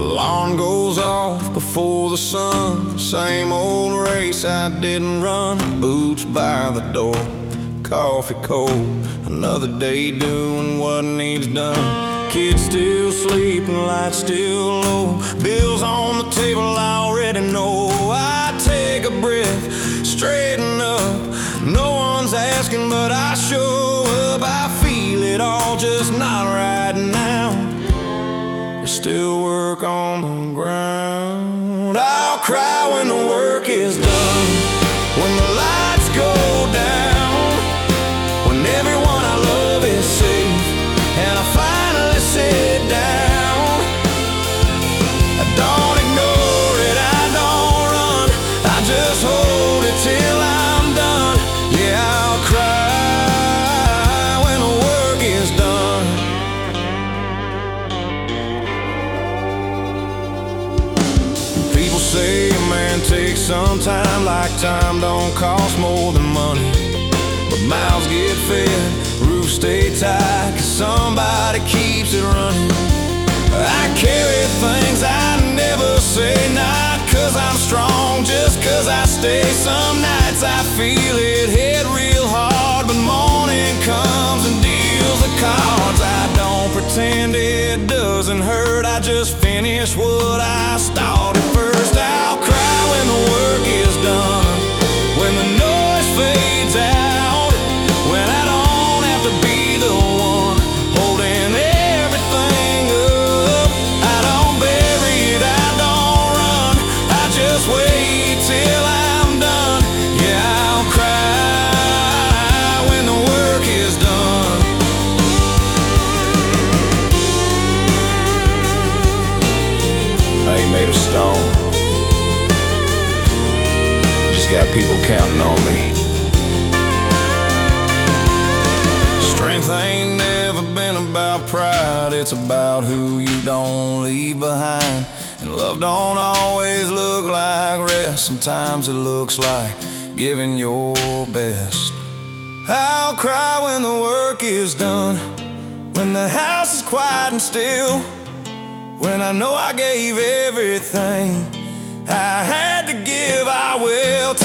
Alarm goes off before the sun. Same old race I didn't run. Boots by the door, coffee cold. Another day doing what needs done. Kids still sleeping, lights still low. Bills on the table, I already know. I take a breath, straighten up. No one's asking, but I show up. I feel it all, just not right now. There's still work on the ground. I'll cry when the work is done, when the lights go down, when everyone I love is safe, and I finally sit down. I don't ignore it, I don't run, I just hold it till I'm done. Yeah, I'll cry when the work is done. People say a man takes some time, like time don't cost more than money. But mouths get fed, roofs stay tight, 'cause somebody keeps it running. I carry things I never say, not 'cause I'm strong, just 'cause I stay. Some nights I feel it hit real hard, but morning comes and deals the cards. I don't pretend it doesn't hurt, I just finish what I started first. I'll cry when the work is done, when the noise fades out, when I don't have to be the one holding everything up. I don't bury it, I don't run, I just wait till I'm done. Yeah, I'll cry when the work is done. I ain't made of stone, just got people counting on me. Strength ain't never been about pride, it's about who you don't leave behind. And love don't always look like rest, sometimes it looks like giving your best. I'll cry when the work is done, when the house is quiet and still, when I know I gave everything I had to give. I will